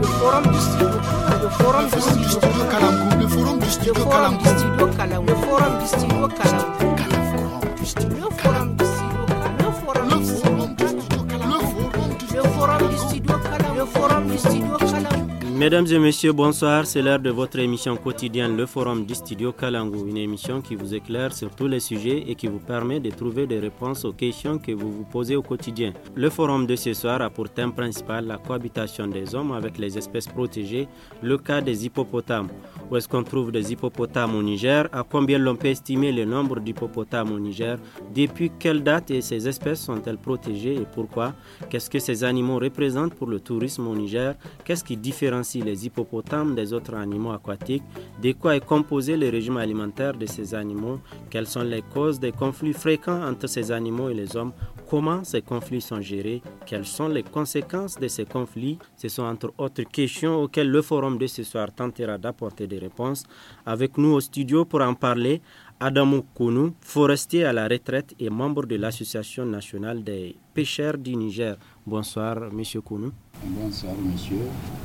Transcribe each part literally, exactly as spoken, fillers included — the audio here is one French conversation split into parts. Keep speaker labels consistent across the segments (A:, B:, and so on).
A: forum du studio le forum du studio Kalamgou le forum du studio Kalamgou le forum du studio Kalamgou le forum du studio Kalamgou le forum du studio Kalamgou le forum du studio Kalamgou le forum du studio Kalamgou.
B: Mesdames et messieurs, bonsoir. C'est l'heure de votre émission quotidienne, le Forum du Studio Kalangu, une émission qui vous éclaire sur tous les sujets et qui vous permet de trouver des réponses aux questions que vous vous posez au quotidien. Le Forum de ce soir a pour thème principal la cohabitation des hommes avec les espèces protégées, le cas des hippopotames. Où est-ce qu'on trouve des hippopotames au Niger? À combien l'on peut estimer le nombre d'hippopotames au Niger? Depuis quelle date et ces espèces sont-elles protégées et pourquoi? Qu'est-ce que ces animaux représentent pour le tourisme au Niger? Qu'est-ce qui différencie les hippopotames des autres animaux aquatiques? De quoi est composé le régime alimentaire de ces animaux? Quelles sont les causes des conflits fréquents entre ces animaux et les hommes? Comment ces conflits sont gérés? Quelles sont les conséquences de ces conflits? Ce sont entre autres questions auxquelles le forum de ce soir tentera d'apporter des réponses. Avec nous au studio pour en parler, Adamou Kounou, forestier à la retraite et membre de l'Association nationale des pêcheurs du Niger. Bonsoir, monsieur Kounou.
C: Bonsoir, monsieur.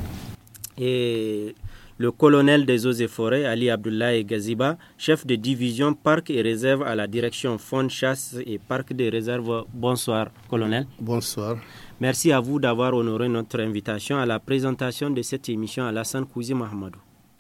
B: Et le colonel des eaux et forêts, Ali Abdoulaye Gaziba, chef de division parc et réserve à la direction Fonds, chasse et parc des réserves. Bonsoir, colonel.
D: Bonsoir.
B: Merci à vous d'avoir honoré notre invitation à la présentation de cette émission à Alassane Kouzi Mahamadou.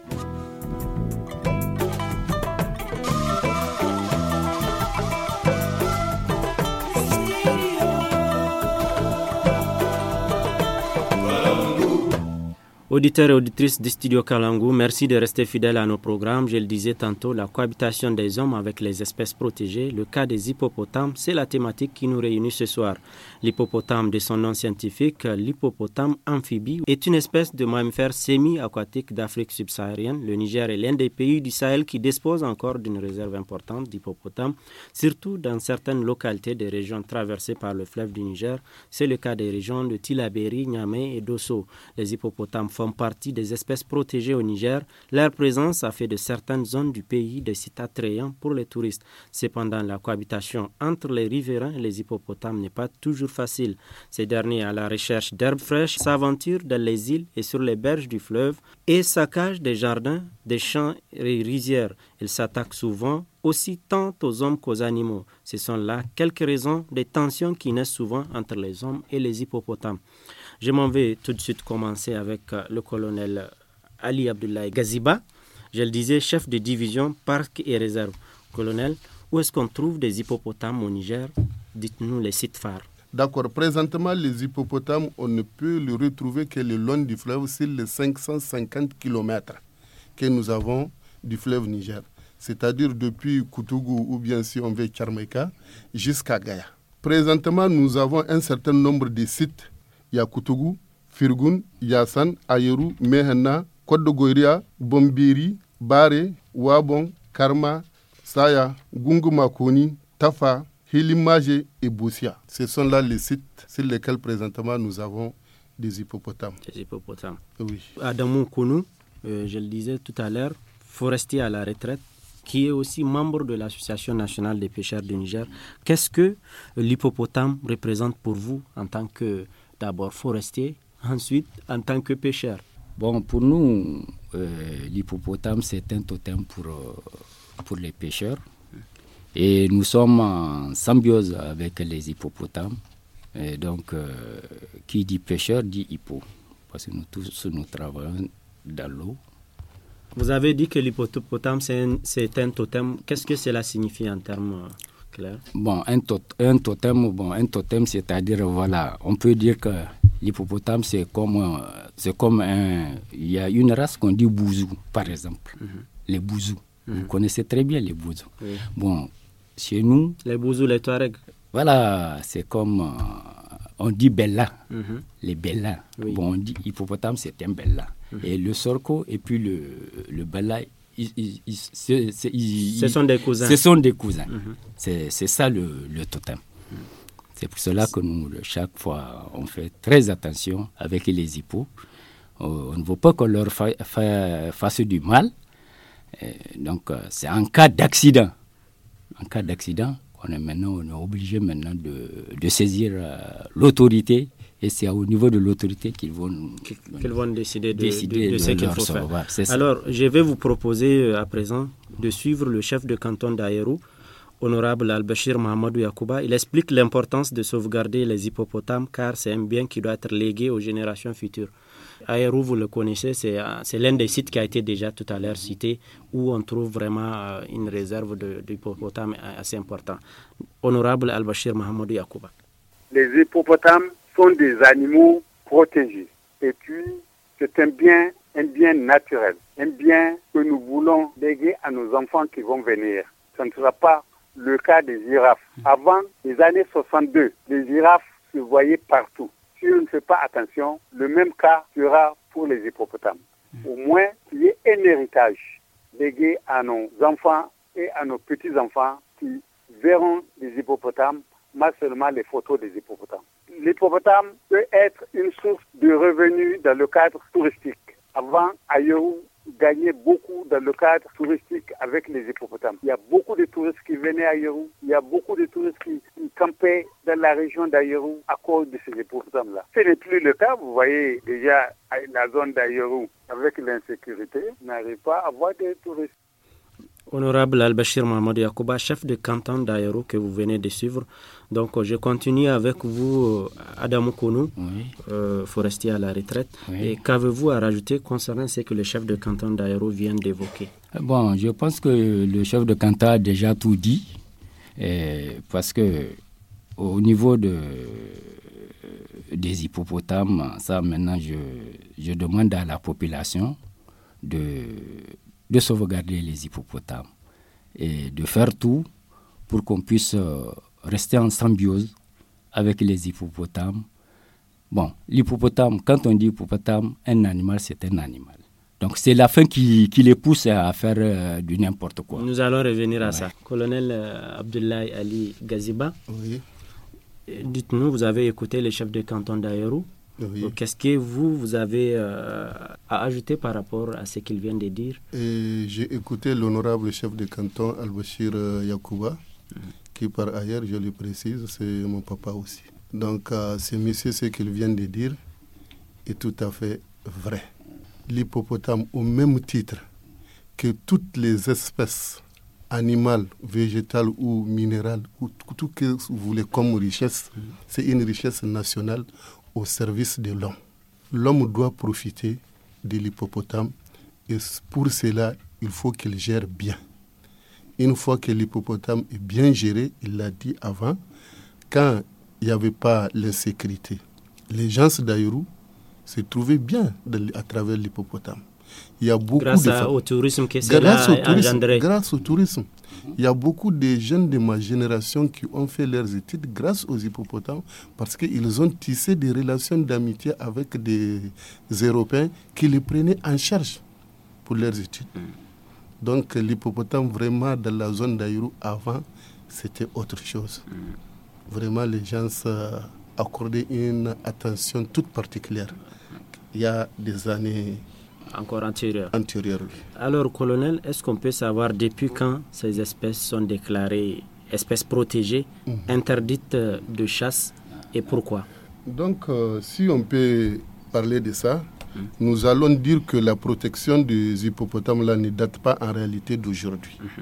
B: Auditeurs et auditrices du Studio Kalangu, merci de rester fidèles à nos programmes. Je le disais tantôt, la cohabitation des hommes avec les espèces protégées, le cas des hippopotames, c'est la thématique qui nous réunit ce soir. L'hippopotame, de son nom scientifique, l'hippopotame amphibie, est une espèce de mammifère semi-aquatique d'Afrique subsaharienne. Le Niger est l'un des pays du Sahel qui dispose encore d'une réserve importante d'hippopotames, surtout dans certaines localités des régions traversées par le fleuve du Niger. C'est le cas des régions de Tillabéri, Niamey et Dosso. Les hippopotames font partie des espèces protégées au Niger. Leur présence a fait de certaines zones du pays des sites attrayants pour les touristes. Cependant, la cohabitation entre les riverains et les hippopotames n'est pas toujours facile. Ces derniers, à la recherche d'herbes fraîches, s'aventurent dans les îles et sur les berges du fleuve et saccagent des jardins, des champs et rizières. Ils s'attaquent souvent aussi tant aux hommes qu'aux animaux. Ce sont là quelques raisons des tensions qui naissent souvent entre les hommes et les hippopotames. Je m'en vais tout de suite commencer avec le colonel Ali Abdoulaye Gaziba. Je le disais, chef de division parc et réserve. Colonel, où est-ce qu'on trouve des hippopotames au Niger? Dites-nous les sites phares.
D: D'accord. Présentement, les hippopotames, on ne peut les retrouver que le long du fleuve sur les cinq cent cinquante kilomètres que nous avons du fleuve Niger. C'est-à-dire depuis Koutougou ou bien si on veut Tcharmeka jusqu'à Gaïa. Présentement, nous avons un certain nombre de sites. Il y a Koutougou, Firgun, Yassan, Ayerou, Mehena, Côte de Goïria, Bombiri, Bare, Wabon, Karma, Saya, Gungumakoni, Tafa, Hilimage et Boussia. Ce sont là les sites sur lesquels présentement nous avons des hippopotames.
B: Des hippopotames.
D: Oui.
B: Adamou Kounou, euh, je le disais tout à l'heure, forestier à la retraite, qui est aussi membre de l'Association nationale des pêcheurs du Niger. Qu'est-ce que l'hippopotame représente pour vous en tant que d'abord forestier, ensuite en tant que pêcheur?
C: Bon, pour nous, euh, l'hippopotame, c'est un totem pour, euh, pour les pêcheurs. Et nous sommes en symbiose avec les hippopotames. Et donc, euh, qui dit pêcheur dit hippo. Parce que nous tous, nous travaillons dans l'eau.
B: Vous avez dit que l'hippopotame, c'est un, c'est un totem. Qu'est-ce que cela signifie en termes clairs?
C: Bon, un, tot, un totem, bon, un totem, c'est-à-dire, voilà, on peut dire que l'hippopotame, c'est comme, c'est comme un... Il y a une race qu'on dit bouzou, par exemple. Mm-hmm. Les bouzous. Mm-hmm. Vous connaissez très bien les bouzous. Oui. Bon, chez nous...
B: Les bouzous, les touaregs.
C: Voilà, c'est comme... Euh, on dit bella, mm-hmm. les bellas. Oui. Bon, on dit hippopotame, c'est un bella. Mm-hmm. Et le sorco et puis le, le bella, ils, ils, ils, c'est, c'est, ils,
B: ce sont des cousins.
C: Ce sont des cousins. Mm-hmm. C'est, c'est ça le, le totem. Mm-hmm. C'est pour cela que nous, chaque fois, on fait très attention avec les hippos. On ne veut pas qu'on leur fa, fa, fasse du mal. Et donc, c'est en cas d'accident. En cas d'accident, on est maintenant on est obligé maintenant de, de saisir euh, l'autorité Et c'est au niveau de l'autorité qu'ils vont,
B: qu'ils vont décider de,
C: décider
B: de, de, de ce qu'il faut
C: recevoir,
B: faire. Alors, je vais vous proposer à présent de suivre le chef de canton d'Aïrou, honorable Al-Bashir Mahamadou Yakouba. Il explique l'importance de sauvegarder les hippopotames car c'est un bien qui doit être légué aux générations futures. Aïrou, vous le connaissez, c'est, c'est l'un des sites qui a été déjà tout à l'heure cité où on trouve vraiment une réserve de, d'hippopotames assez importante. Honorable Al-Bashir Mahamadou Yakouba.
E: Les hippopotames sont des animaux protégés. Et puis, c'est un bien, un bien naturel, un bien que nous voulons léguer à nos enfants qui vont venir. Ce ne sera pas le cas des girafes. Avant les années soixante-deux, les girafes se voyaient partout. Si on ne fait pas attention, le même cas sera pour les hippopotames. Au moins, qu'il y ait un héritage légué à nos enfants et à nos petits-enfants qui verront les hippopotames, pas seulement les photos des hippopotames. L'hippopotame peut être une source de revenus dans le cadre touristique. Avant, Aïrou gagnait beaucoup dans le cadre touristique avec les hippopotames. Il y a beaucoup de touristes qui venaient à Aïrou. Il y a beaucoup de touristes qui, qui campaient dans la région d'Aïrou à cause de ces hippopotames-là. Ce n'est plus le cas. Vous voyez déjà la zone d'Aïrou avec l'insécurité n'arrive pas à avoir des touristes.
B: Honorable Al-Bashir Mahamadou Yakouba, chef de canton d'Aïrou que vous venez de suivre. Donc, je continue avec vous, Adam Kounou, oui. euh, forestier à la retraite. Oui. Et qu'avez-vous à rajouter concernant ce que le chef de canton d'Aïrou vient d'évoquer?
C: Bon, je pense que le chef de canton a déjà tout dit, et parce que au niveau de, des hippopotames, ça maintenant, je, je demande à la population de... de sauvegarder les hippopotames et de faire tout pour qu'on puisse rester en symbiose avec les hippopotames. Bon, l'hippopotame, quand on dit hippopotame, un animal, c'est un animal. Donc, c'est la fin qui, qui les pousse à faire euh, du n'importe quoi.
B: Nous allons revenir à ouais. ça. Colonel euh, Abdoulaye Ali Gaziba,
D: oui.
B: Dites-nous, vous avez écouté le chef de canton d'Aïrou. Oui. Qu'est-ce que vous, vous avez euh, à ajouter par rapport à ce qu'il vient de dire?
D: Et j'ai écouté l'honorable chef de canton Al-Bashir Yakouba, mmh. qui par ailleurs, je le précise, c'est mon papa aussi. Donc, euh, ce monsieur, ce qu'il vient de dire est tout à fait vrai. L'hippopotame, au même titre que toutes les espèces animales, végétales ou minérales, ou tout ce que vous voulez comme richesse, mmh. c'est une richesse nationale au service de l'homme. L'homme doit profiter de l'hippopotame et pour cela, il faut qu'il gère bien. Une fois que l'hippopotame est bien géré, il l'a dit avant, quand il n'y avait pas l'insécurité, les gens d'Aïrou se trouvaient bien de, à travers l'hippopotame. Il y a beaucoup
B: grâce
D: de
B: à, au tourisme que c'est là engendré.
D: Grâce au tourisme. Il y a beaucoup de jeunes de ma génération qui ont fait leurs études grâce aux hippopotames parce qu'ils ont tissé des relations d'amitié avec des Européens qui les prenaient en charge pour leurs études. Mm. Donc l'hippopotame, vraiment, dans la zone d'Aïrou, avant, c'était autre chose. Mm. Vraiment, les gens accordaient une attention toute particulière. Il y a des années...
B: Encore antérieure.
D: Antérieure, oui.
B: Alors, colonel, est-ce qu'on peut savoir depuis quand ces espèces sont déclarées espèces protégées, mmh. interdites de chasse et pourquoi? Donc,
D: euh, si on peut parler de ça, mmh. nous allons dire que la protection des hippopotames là ne date pas en réalité d'aujourd'hui. Mmh.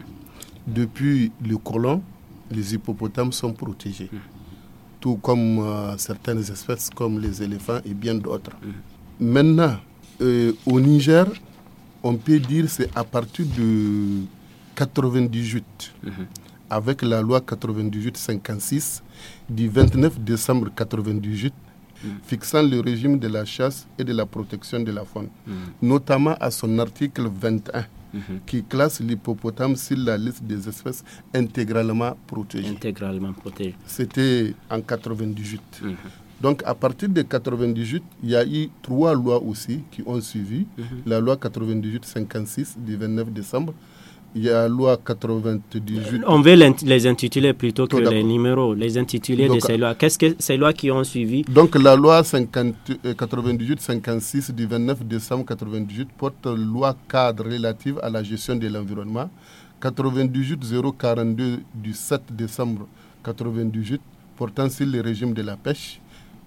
D: Depuis le colon, les hippopotames sont protégés, mmh. tout comme euh, certaines espèces comme les éléphants et bien d'autres. Mmh. Maintenant, Euh, au Niger, on peut dire que c'est à partir de quatre-vingt-dix-huit, mmh. avec la loi quatre-vingt-dix-huit cinquante-six du vingt-neuf décembre quatre-vingt-dix-huit, mmh. fixant le régime de la chasse et de la protection de la faune, mmh. notamment à son article vingt et un, mmh. qui classe l'hippopotame sur la liste des espèces intégralement protégées.
B: Intégralement protégées.
D: C'était en quatre-vingt-dix-huit. Mmh. Donc, à partir de quatre-vingt-dix-huit, il y a eu trois lois aussi qui ont suivi. Mm-hmm. La loi quatre-vingt-dix-huit cinquante-six du vingt-neuf décembre. Il y a la loi quatre-vingt-dix-huit...
B: On veut les intituler plutôt que les numéros, les intitulés donc, de ces lois. Qu'est-ce que ces lois qui ont suivi?
D: Donc, la loi quatre-vingt-dix-huit cinquante-six du vingt-neuf décembre quatre-vingt-dix-huit porte loi cadre relative à la gestion de l'environnement. quatre-vingt-dix-huit zéro quarante-deux du sept décembre quatre-vingt-dix-huit portant sur le régime de la pêche.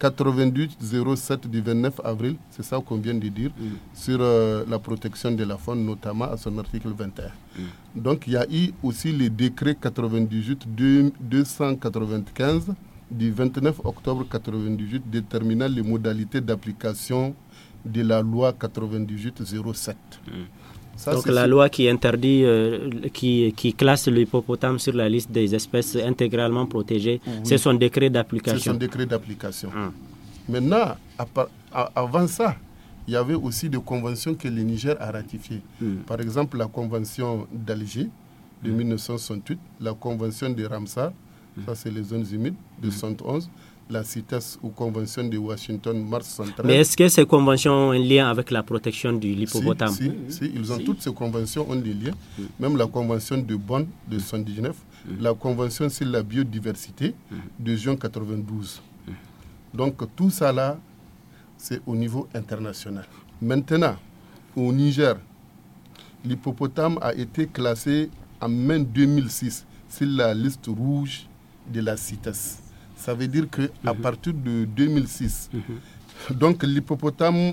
D: quatre-vingt-huit zéro sept du vingt-neuf avril, c'est ça qu'on vient de dire, mm. sur euh, la protection de la faune, notamment à son article vingt et un. Mm. Donc il y a eu aussi le décret quatre-vingt-dix-huit deux cent quatre-vingt-quinze du vingt-neuf octobre quatre-vingt-dix-huit déterminant les modalités d'application de la loi quatre-vingt-dix-huit zéro sept. Mm. Ça,
B: Donc la loi qui interdit, euh, qui, qui classe l'hippopotame sur la liste des espèces intégralement protégées, oui. c'est son décret d'application.
D: C'est son décret d'application. Hum. Maintenant, à, à, avant ça, il y avait aussi des conventions que le Niger a ratifiées. Hum. Par exemple, la convention d'Alger de hum. mille neuf cent soixante-huit, la convention de Ramsar, hum. ça c'est les zones humides, de hum. soixante et onze, la CITES ou convention de Washington, mars soixante-treize.
B: Mais est-ce que ces conventions ont un lien avec la protection de l'hippopotame?
D: Si, si, si, ils ont si. Toutes ces conventions ont des liens. Mm. Même la convention de Bonn de soixante-dix-neuf, mm. la convention sur la biodiversité mm. de juin quatre-vingt-douze. Mm. Donc tout ça là, c'est au niveau international. Maintenant, au Niger, l'hippopotame a été classé en mai deux mille six sur la liste rouge de la CITES. Ça veut dire qu'à mm-hmm. partir de deux mille six, mm-hmm. donc l'hippopotame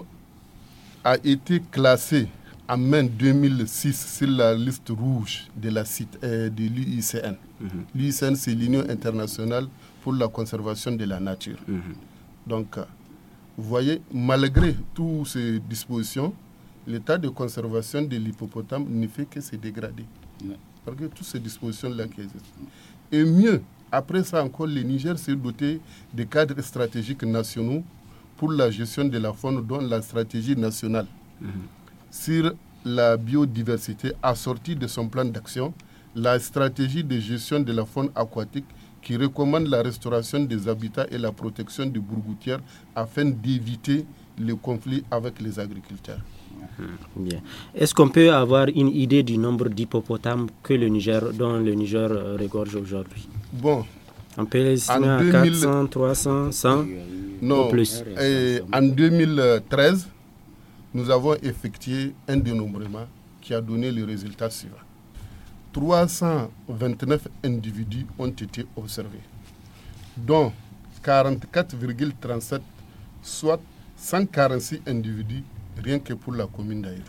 D: a été classé en mai deux mille six sur la liste rouge de, la site, euh, de l'U I C N. Mm-hmm. L'U I C N, c'est l'Union internationale pour la conservation de la nature. Mm-hmm. Donc, vous voyez, malgré toutes ces dispositions, l'état de conservation de l'hippopotame ne fait que se dégrader. Mm-hmm. Malgré toutes ces dispositions-là qui existent. Et mieux, après ça encore, le Niger s'est doté de cadres stratégiques nationaux pour la gestion de la faune, dont la stratégie nationale mm-hmm. sur la biodiversité assortie de son plan d'action, la stratégie de gestion de la faune aquatique qui recommande la restauration des habitats et la protection des bourgoutières afin d'éviter le conflit avec les agriculteurs.
B: Bien. Est-ce qu'on peut avoir une idée du nombre d'hippopotames que le Niger, dont le Niger regorge aujourd'hui?
D: Bon.
B: On peut les estimer à quatre cents, trois cents, cent
D: non,
B: ou plus.
D: Et en deux mille treize, nous avons effectué un dénombrement qui a donné le résultat suivant. trois cent vingt-neuf individus ont été observés, dont quarante-quatre virgule trente-sept, soit cent quarante-six individus rien que pour la commune d'Aïrou.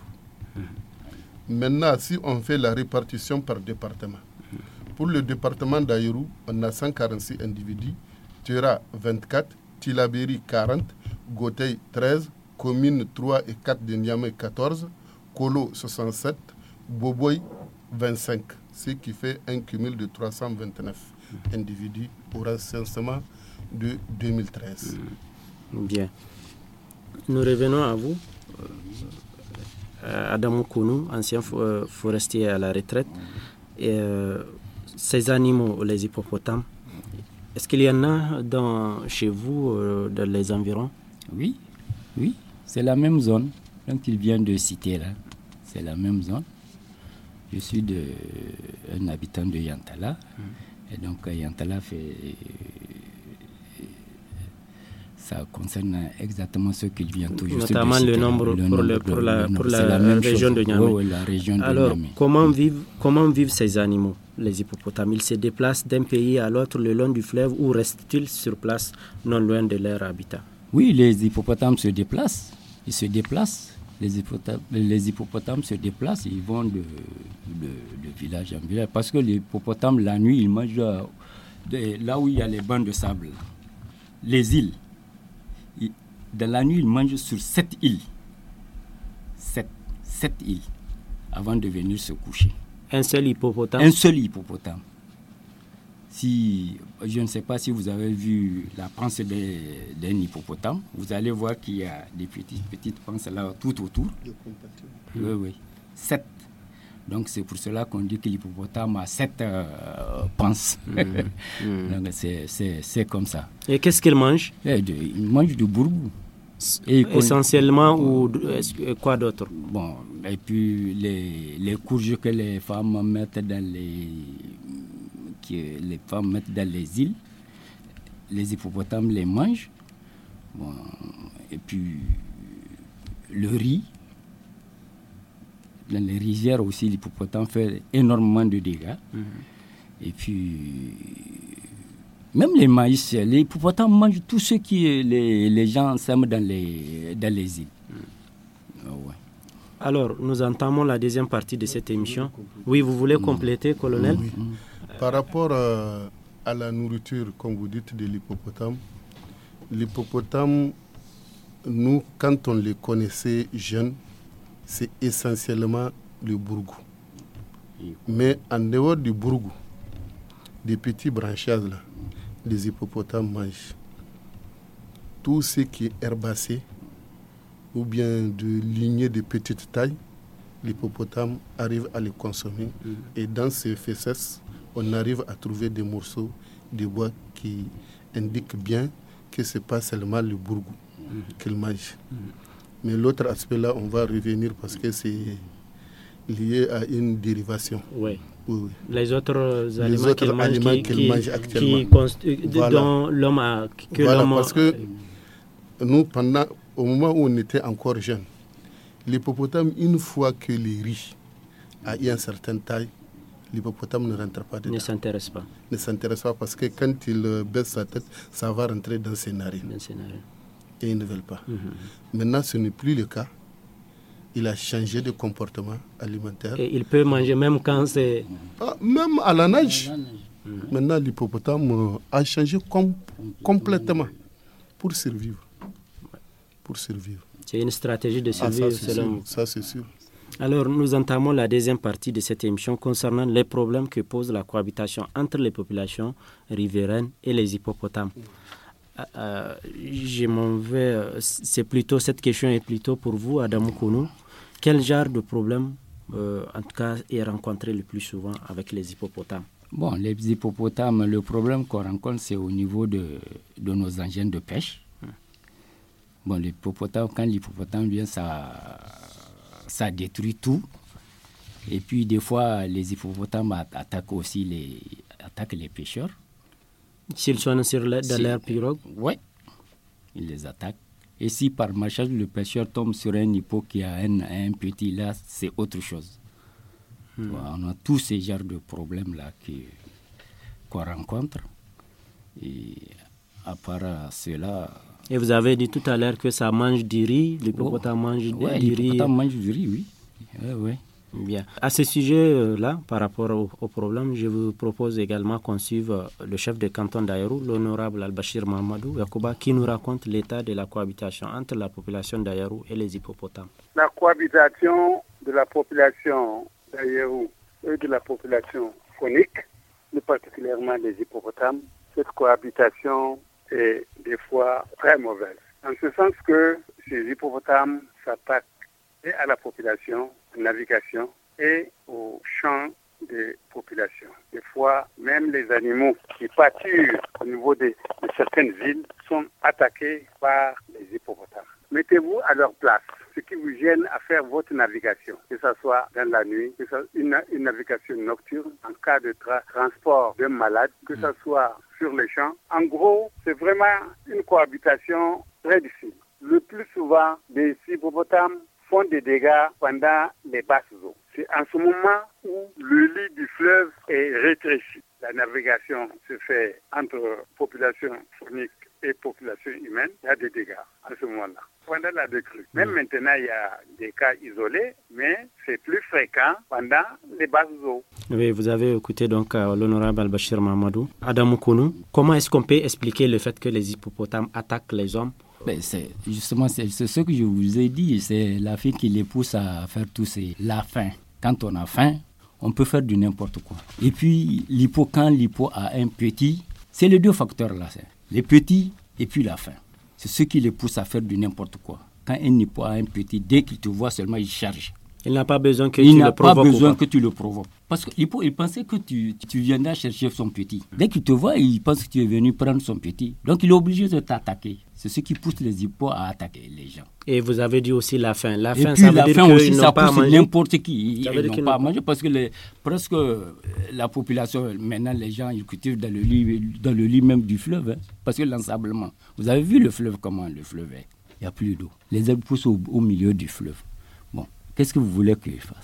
D: Mmh. Maintenant, si on fait la répartition par département, mmh. pour le département d'Aïrou, on a cent quarante-six individus, Tera vingt-quatre, Tilaberi quarante, Gotei treize, communes trois et quatre de Niamey quatorze, Kolo soixante-sept, Boboy vingt-cinq, ce qui fait un cumul de trois cent vingt-neuf mmh. individus au recensement de deux mille treize.
B: Mmh. Bien. Nous revenons à vous. Euh, Adamou Kounou, ancien euh, forestier à la retraite. Et, euh, ces animaux, les hippopotames, est-ce qu'il y en a dans, chez vous, euh, dans les environs?
C: Oui, oui, c'est la même zone. Donc il vient de citer là, c'est la même zone. Je suis de, un habitant de Yantala. Mmh. Et donc Yantala fait... Ça concerne exactement ce qu'il vient tout juste
B: notamment
C: de
B: le nombre pour, le, pour la, pour la, la, la région chose. de Niamey.
C: Oui, oui, la région de
B: Alors,
C: Niamey.
B: comment vivent, comment vivent ces animaux, les hippopotames? Ils se déplacent d'un pays à l'autre le long du fleuve ou restent-ils sur place, non loin de leur habitat?
C: Oui, les hippopotames se déplacent. Ils se déplacent. Les hippopotames, les hippopotames se déplacent. Ils vont de, de, de village en village. Parce que les hippopotames, la nuit, ils mangent de, là où il y a les bancs de sable, les îles. Dans la nuit, ils mangent sur sept îles. Sept, sept îles avant de venir se coucher.
B: Un seul hippopotame?
C: Un seul hippopotame. Si, je ne sais pas si vous avez vu la panse d'un hippopotame, vous allez voir qu'il y a des petites, petites panses là tout autour. Oui, oui. Sept. Donc c'est pour cela qu'on dit que l'hippopotame a sept euh, panses. Mmh. Mmh. Donc c'est, c'est, c'est comme ça.
B: Et qu'est-ce qu'il mange?
C: Et de, il mange du bourgou.
B: Et essentiellement ou quoi d'autre?
C: Bon, et puis les, les courges que les femmes mettent dans les que les femmes mettent dans les îles, les hippopotames les mangent. Bon, et puis le riz. Dans les rizières aussi, l'hippopotame fait énormément de dégâts. Mmh. Et puis Même les maïs, les hippopotames mangent tout ce que les, les gens sèment dans les, dans les îles. Mm. Oh, ouais.
B: Alors, nous entamons la deuxième partie de cette émission. Oui, vous voulez compléter, colonel?
D: Oui. Par rapport à, à la nourriture, comme vous dites, de l'hippopotame, l'hippopotame, nous, quand on les connaissait jeunes, c'est essentiellement le bourgou. Mais en dehors du bourgou, des petits branchages, là, les hippopotames mangent tout ce qui est herbacé ou bien de lignées de petite taille. L'hippopotame arrive à les consommer. Mmh. Et dans ces fesses, on arrive à trouver des morceaux de bois qui indiquent bien que ce n'est pas seulement le bourgou mmh. qu'ils mangent. Mmh. Mais l'autre aspect là, on va revenir parce que c'est lié à une dérivation.
B: Oui.
D: Oui, oui.
B: Les autres
D: Les
B: aliments
D: autres
B: qu'il mange,
D: aliments
B: qui,
D: qu'il
B: qui,
D: mange actuellement.
B: qui constu-
D: Voilà.
B: dont l'homme a... Que
D: voilà,
B: l'homme
D: parce que nous, pendant, au moment où on était encore jeunes, l'hippopotame, une fois que les riz a une certaine taille, l'hippopotame ne rentre pas dedans.
B: Ne s'intéresse pas.
D: Ne s'intéresse pas parce que quand il baisse sa tête, ça va rentrer dans ses narines.
B: Dans ses narines.
D: Et ils ne veulent pas.
B: Mm-hmm. Maintenant,
D: ce n'est plus le cas. Il a changé de comportement alimentaire.
B: Et il peut manger même quand c'est...
D: Ah, même à la nage. Mm-hmm. Maintenant, l'hippopotame a changé com- complètement pour survivre. Pour survivre.
B: C'est une stratégie de survie,
D: ah, ça,
B: selon
D: vous. Ça, c'est sûr.
B: Alors, nous entamons la deuxième partie de cette émission concernant les problèmes que pose la cohabitation entre les populations riveraines et les hippopotames. Euh, je m'en vais, c'est plutôt, cette question est plutôt pour vous, Adam Kounou. Quel genre de problème, euh, en tout cas, est rencontré le plus souvent avec les hippopotames?
C: Bon, les hippopotames, le problème qu'on rencontre, c'est au niveau de, de nos engins de pêche. Hum. Bon, l'hippopotame, quand l'hippopotame vient, ça, ça détruit tout. Et puis, des fois, les hippopotames attaquent aussi les, attaquent les pêcheurs.
B: S'ils sont sur la, dans si, leur pirogue?
C: Oui, ils les attaquent. Et si par marchage, le pêcheur tombe sur un hippo qui a un, un petit, là, c'est autre chose. Hmm. Bon, on a tous ces genres de problèmes-là qui, qu'on rencontre. Et à part cela...
B: Et vous avez dit tout à l'heure que ça mange du riz, l'hippopotame oh, mange
C: ouais,
B: du riz.
C: L'hippopotame mange du riz, oui. Ouais, ouais.
B: Bien. À ce sujet-là, par rapport au, au problème, je vous propose également qu'on suive le chef de canton d'Ayarou, l'honorable Al-Bashir Mahamadou Yacouba, qui nous raconte l'état de la cohabitation entre la population d'Ayarou et les hippopotames.
E: La cohabitation de la population d'Ayarou et de la population phonique, plus particulièrement des hippopotames, cette cohabitation est des fois très mauvaise. En ce sens que ces hippopotames s'attaquent et à la population, navigation et au champ des populations. Des fois, même les animaux qui pâturent au niveau de, de certaines îles sont attaqués par les hippopotames. Mettez-vous à leur place, ce qui vous gêne à faire votre navigation, que ce soit dans la nuit, que ce soit une, une navigation nocturne, en cas de tra- transport d'un malade, que ce soit sur les champs. En gros, c'est vraiment une cohabitation très difficile. Le plus souvent, des hippopotames font des dégâts pendant les basses eaux. C'est en ce moment où le lit du fleuve est rétréci. La navigation se fait entre population phonique et population humaine. Il y a des dégâts en ce moment-là. Pendant la décrue. Même mmh. maintenant, il y a des cas isolés, mais c'est plus fréquent pendant les basses eaux.
B: Oui, vous avez écouté donc euh, l'honorable Al-Bashir Mahamadou. Adam Kounou, comment est-ce qu'on peut expliquer le fait que les hippopotames attaquent les hommes?
C: Ben c'est, justement, c'est, c'est ce que je vous ai dit, c'est la faim qui les pousse à faire tout ça. La faim. Quand on a faim, on peut faire du n'importe quoi. Et puis, l'hippo, quand l'hippo a un petit, c'est les deux facteurs là. C'est les petits et puis la faim. C'est ce qui les pousse à faire du n'importe quoi. Quand un hippo a un petit, dès qu'il te voit seulement, il charge.
B: Il n'a pas besoin que
C: il
B: tu le provoques.
C: Il n'a pas besoin que tu le provoques. Parce que l'hippo, il pensait que tu, tu viendrais chercher son petit. Dès qu'il te voit, il pense que tu es venu prendre son petit. Donc, il est obligé de t'attaquer. C'est ce qui pousse les hippos à attaquer les gens.
B: Et vous avez dit aussi la faim. La
C: Et
B: faim,
C: puis
B: ça veut
C: la
B: dire
C: faim aussi,
B: qu'ils
C: ça
B: n'ont pas
C: pousse
B: mangé.
C: N'importe qui.
B: Ça
C: Ils
B: veut dire
C: n'ont
B: qu'ils
C: pas
B: n'ont...
C: mangé parce que les, presque la population, maintenant, les gens, ils cultivent dans le lit, dans le lit même du fleuve. Hein, parce que l'ensablement. Vous avez vu le fleuve, comment le fleuve est. Il n'y a plus d'eau. Les herbes poussent au, au milieu du fleuve. Bon, qu'est-ce que vous voulez qu'ils fassent?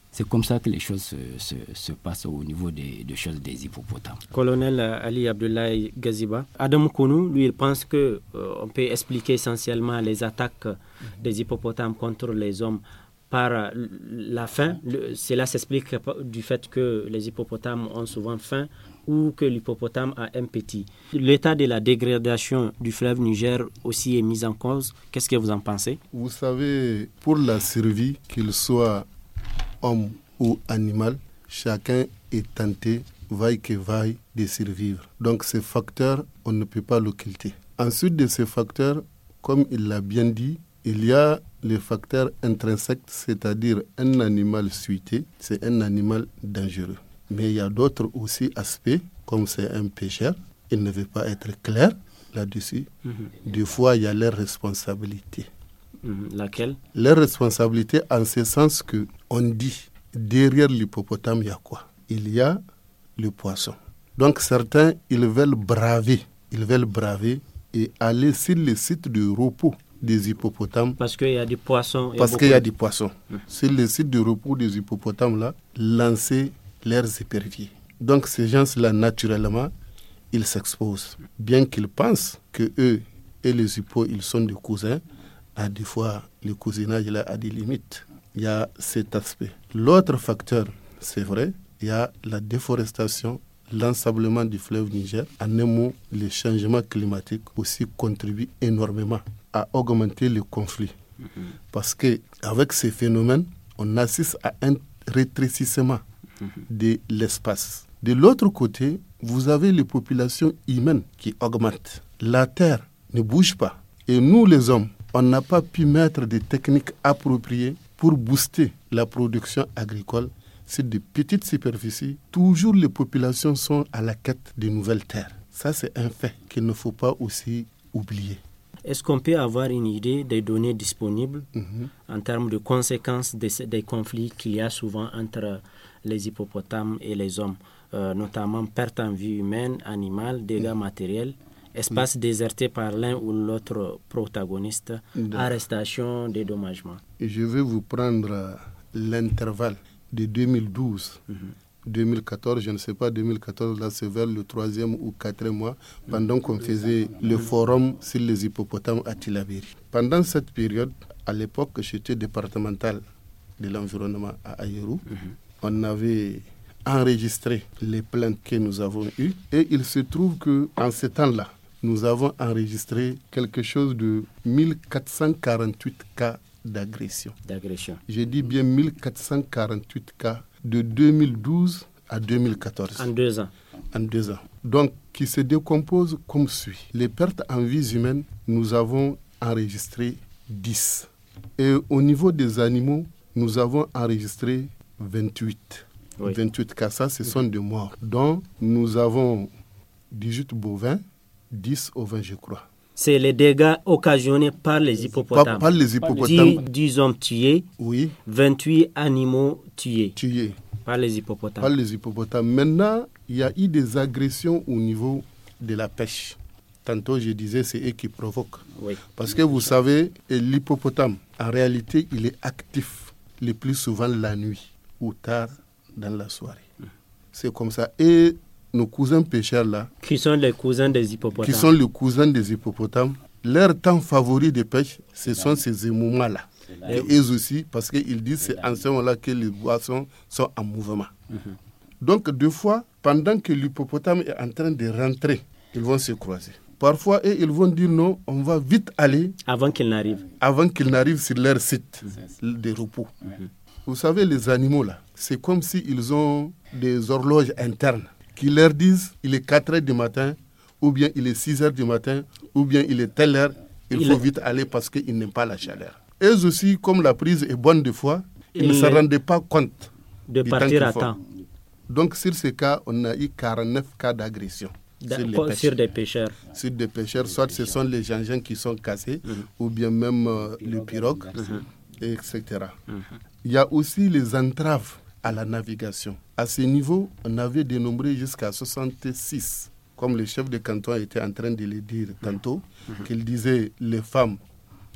C: C'est comme ça que les choses se, se, se passent au niveau des, des choses des hippopotames.
B: Colonel Ali Abdoulaye Gaziba, Adam Kounou, lui, il pense qu'on euh, peut expliquer essentiellement les attaques des hippopotames contre les hommes par la faim. Le, cela s'explique du fait que les hippopotames ont souvent faim ou que l'hippopotame a un petit. L'état de la dégradation du fleuve Niger aussi est mis en cause. Qu'est-ce que vous en pensez?
D: Vous savez, pour la survie, qu'il soit homme ou animal, chacun est tenté, vaille que vaille, de survivre. Donc ces facteurs, on ne peut pas l'occulter. Ensuite de ces facteurs, comme il l'a bien dit, il y a les facteurs intrinsèques, c'est-à-dire un animal suité, c'est un animal dangereux. Mais il y a d'autres aussi aspects, comme c'est un pêcheur, il ne veut pas être clair là-dessus. Mm-hmm. Des fois, il y a leur responsabilité.
B: Mmh, laquelle?
D: Leur responsabilité en ce sens que on dit derrière l'hippopotame il y a quoi? Il y a le poisson. Donc certains ils veulent braver, ils veulent braver et aller sur les sites de repos des hippopotames.
B: Parce qu'il y a des poissons.
D: Parce qu'il y a des poissons. Mmh. Sur les sites de repos des hippopotames là, lancer leurs éperviers. Donc ces gens-là naturellement ils s'exposent, bien qu'ils pensent que eux et les hippos ils sont des cousins. À des fois, le cousinage là, a des limites. Il y a cet aspect. L'autre facteur, c'est vrai, il y a la déforestation, l'ensablement du fleuve Niger. En un mot, les changements climatiques aussi contribuent énormément à augmenter le conflit. Mm-hmm. Parce qu'avec ces phénomènes, on assiste à un rétrécissement mm-hmm. de l'espace. De l'autre côté, vous avez les populations humaines qui augmentent. La terre ne bouge pas. Et nous, les hommes, on n'a pas pu mettre des techniques appropriées pour booster la production agricole sur de petites superficies. Toujours les populations sont à la quête de nouvelles terres. Ça, c'est un fait qu'il ne faut pas aussi oublier.
B: Est-ce qu'on peut avoir une idée des données disponibles
D: mm-hmm.
B: en termes de conséquences des, des conflits qu'il y a souvent entre les hippopotames et les hommes, euh, notamment perte en vie humaine, animale, dégâts mm-hmm. matériels? Espace mmh. déserté par l'un ou l'autre protagoniste, mmh. arrestation, dédommagement.
D: Et je vais vous prendre l'intervalle de deux mille douze, mmh. deux mille quatorze, je ne sais pas, deux mille quatorze, là c'est vers le troisième ou quatrième mois, pendant qu'on faisait le forum sur les hippopotames à Tillabéri. Pendant cette période, à l'époque, j'étais départemental de l'environnement à Aïrou, mmh. on avait enregistré les plaintes que nous avons eues et il se trouve qu'en ce temps-là, nous avons enregistré quelque chose de mille quatre cent quarante-huit cas d'agression.
B: D'agression.
D: J'ai dit bien mille quatre cent quarante-huit cas de deux mille douze à deux mille quatorze.
B: En deux ans.
D: En deux ans. Donc, qui se décompose comme suit. Les pertes en vies humaines, nous avons enregistré dix. Et au niveau des animaux, nous avons enregistré vingt-huit. Oui. vingt-huit cas, ça, ce sont des morts. Donc, nous avons dix-huit bovins, dix ovins, je crois.
B: C'est les dégâts occasionnés par les hippopotames.
D: Par, par les hippopotames.
B: dix hommes tués,
D: oui.
B: vingt-huit animaux tués.
D: Tués.
B: Par les hippopotames.
D: Par les hippopotames. Maintenant, il y a eu des agressions au niveau de la pêche. Tantôt, je disais, c'est eux qui provoquent.
B: Oui.
D: Parce que vous savez, l'hippopotame, en réalité, il est actif le plus souvent la nuit ou tard dans la soirée. Mmh. C'est comme ça. Et nos cousins pêcheurs là,
B: qui sont les cousins des hippopotames,
D: qui sont les cousins des hippopotames, leur temps favori de pêche, ce sont ces moments-là. Et eux aussi, parce qu'ils disent que c'est en ce moment-là que les poissons sont en mouvement. Mm-hmm. Donc, deux fois, pendant que l'hippopotame est en train de rentrer, ils vont se croiser. Parfois, et ils vont dire non, on va vite aller.
B: Avant qu'ils n'arrivent.
D: Avant qu'ils n'arrivent sur leur site mm-hmm. de repos. Mm-hmm. Vous savez, les animaux là, c'est comme s'ils ont des horloges internes qui leur disent il est quatre heures du matin, ou bien il est six heures du matin, ou bien il est telle heure, il, il faut est... vite aller parce qu'ils n'aiment pas la chaleur. Eux aussi, comme la prise est bonne des fois, ils ne se rendaient pas compte
B: de partir à temps.
D: Donc sur ces cas, on a eu quarante-neuf cas d'agression.
B: Sur, sur des pêcheurs.
D: Sur des pêcheurs, soit ce sont les engins qui sont cassés, mm-hmm. ou bien même euh, les pirogues, mm-hmm. et cetera. Mm-hmm. Il y a aussi les entraves à la navigation. À ce niveau, on avait dénombré jusqu'à soixante-six, comme le chef de canton était en train de le dire tantôt, mm-hmm. qu'il disait les femmes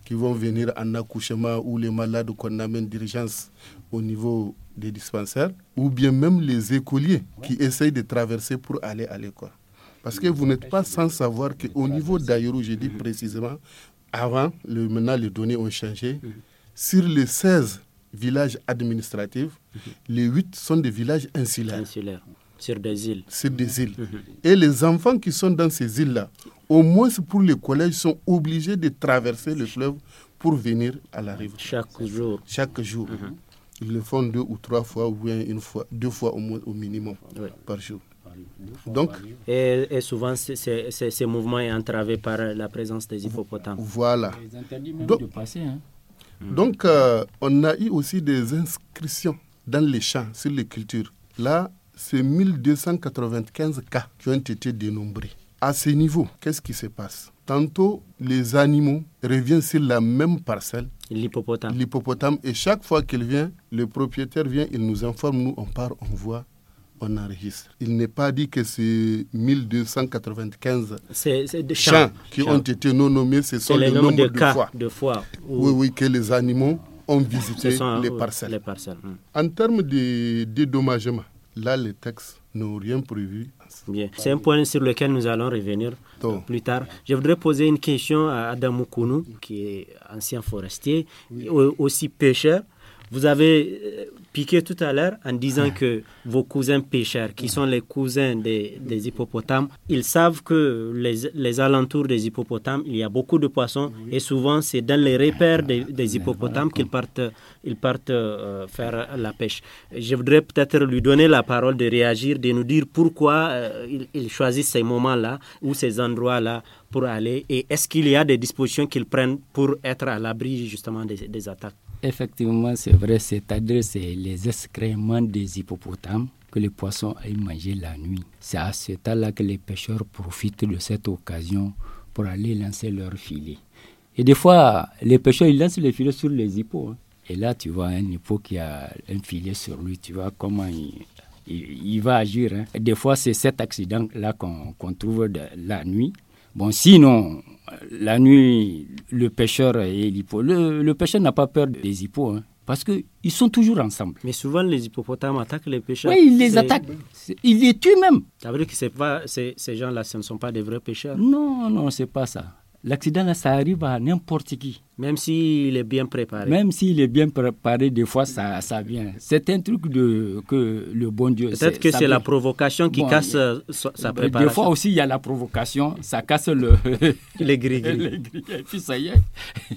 D: qui vont venir en accouchement ou les malades qu'on amène d'urgence au niveau des dispensaires, ou bien même les écoliers qui essayent de traverser pour aller à l'école. Parce que vous n'êtes pas sans savoir qu'au niveau d'Aïrou, j'ai dit précisément, avant, le, maintenant les données ont changé, sur les seize villages administratifs, les huit sont des villages insulaires.
B: Insulaires, sur des îles.
D: Sur des îles. Et les enfants qui sont dans ces îles-là, au moins pour les collèges, sont obligés de traverser le fleuve pour venir à la rive.
B: Chaque jour.
D: Chaque jour. Mm-hmm. Ils le font deux ou trois fois, ou bien une fois, deux fois au, moins, au minimum oui. par jour. Donc,
B: et, et souvent, c'est, c'est, c'est, ce mouvement est entravé par la présence des hippopotames.
D: Voilà.
C: Ils interdisent même
D: donc,
C: de passer. Hein.
D: Donc, euh, on a eu aussi des inscriptions dans les champs, sur les cultures. Là, c'est mille deux cent quatre-vingt-quinze cas qui ont été dénombrés. À ce niveau, qu'est-ce qui se passe? Tantôt, les animaux reviennent sur la même parcelle.
B: L'hippopotame.
D: L'hippopotame. Et chaque fois qu'il vient, le propriétaire vient, il nous informe, nous, on part, on voit, on enregistre. Il n'est pas dit que c'est mille deux cent quatre-vingt-quinze
B: c'est, c'est des
D: champs,
B: champs
D: qui
B: champs.
D: ont été non nommés, ce sont
B: le
D: le nombre
B: de,
D: de,
B: cas
D: fois.
B: de fois.
D: Où... Oui, oui, que les animaux ont visité
B: sont,
D: les,
B: oui,
D: parcelles.
B: les parcelles. Hum.
D: En termes de dédommagement, là, les textes n'ont rien prévu.
B: Bien. C'est un point sur lequel nous allons revenir oh. plus tard. Je voudrais poser une question à Adam Kounou, qui est ancien forestier, oui. aussi pêcheur. Vous avez piqué tout à l'heure en disant que vos cousins pêcheurs, qui sont les cousins des, des hippopotames, ils savent que les, les alentours des hippopotames, il y a beaucoup de poissons et souvent c'est dans les repères des, des hippopotames qu'ils partent, ils partent euh, faire la pêche. Je voudrais peut-être lui donner la parole de réagir, de nous dire pourquoi euh, ils, ils choisissent ces moments-là ou ces endroits-là pour aller et est-ce qu'il y a des dispositions qu'ils prennent pour être à l'abri justement des, des attaques.
C: Effectivement, c'est vrai, c'est-à-dire c'est les excréments des hippopotames que les poissons aillent manger la nuit. C'est à ce temps-là que les pêcheurs profitent de cette occasion pour aller lancer leurs filets. Et des fois, les pêcheurs, ils lancent les filets sur les hippos. Hein. Et là, tu vois un hippo qui a un filet sur lui, tu vois comment il, il, il va agir. Hein. Et des fois, c'est cet accident-là qu'on, qu'on trouve de, la nuit. Bon, sinon, la nuit, le pêcheur et l'hippo, le, le pêcheur n'a pas peur des hippos, hein, parce qu'ils sont toujours ensemble.
B: Mais souvent, les hippopotames attaquent les pêcheurs.
C: Oui, ils les c'est... attaquent. C'est... Ils les tuent même.
B: Ça veut dire que c'est pas, c'est, ces gens-là, ce ne sont pas des vrais pêcheurs?
C: Non, non, c'est pas ça. L'accident, là, ça arrive à n'importe qui.
B: Même s'il est bien préparé.
C: Même s'il est bien préparé, des fois, ça, ça vient. C'est un truc de, que le bon Dieu...
B: Peut-être
C: c'est,
B: que c'est
C: vient.
B: La provocation qui bon, casse euh, sa préparation.
C: Des fois aussi, il y a la provocation, ça casse le...
B: les gris-gris.
C: Les gris-gris. Et puis ça y est,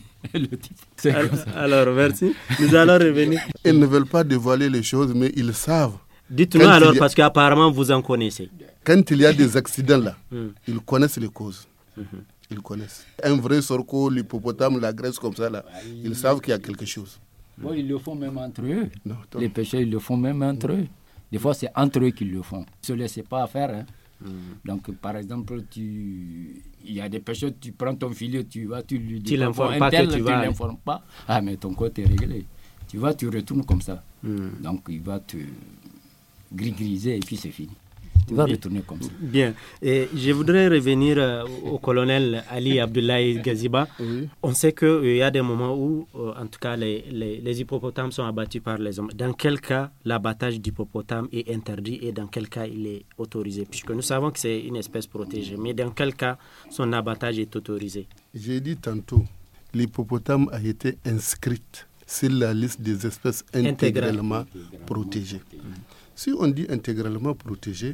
C: le type.
B: C'est alors, comme ça. Alors, merci. Nous allons revenir.
D: Ils ne veulent pas dévoiler les choses, mais ils savent.
B: Dites-nous alors, a... parce qu'apparemment, vous en connaissez.
D: Quand il y a des accidents là, mm. ils connaissent les causes.
B: Mm-hmm.
D: Ils connaissent. Un vrai sorco, l'hippopotame, la graisse comme ça, là, ils savent qu'il y a quelque chose.
C: Bon, ils le font même entre eux.
D: Non,
C: les pêcheurs, ils le font même entre eux. Des fois, c'est entre eux qu'ils le font. Ils ne se laissent pas faire. Hein. Mm. Donc, par exemple, tu... il y a des pêcheurs, tu prends ton filet, tu vas, tu lui dis...
B: Tu l'informes pas
C: tel,
B: que tu,
C: tu
B: vas...
C: l'informes pas. Ah, mais ton compte est réglé. Tu vas, tu retournes comme ça.
B: Mm.
C: Donc, il va te gris-griser et puis c'est fini. Tu vas retourner comme ça.
B: Bien. Et je voudrais revenir euh, au colonel Ali Abdoulaye Gaziba.
D: Oui.
B: On sait qu'il euh, y a des moments où, euh, en tout cas, les, les, les hippopotames sont abattus par les hommes. Dans quel cas l'abattage d'hippopotames est interdit et dans quel cas il est autorisé? Puisque nous savons que c'est une espèce protégée. Mais dans quel cas son abattage est autorisé?
D: J'ai dit tantôt, l'hippopotame a été inscrite sur la liste des espèces intégralement Intégral. protégées. Mmh. Si on dit intégralement protégées,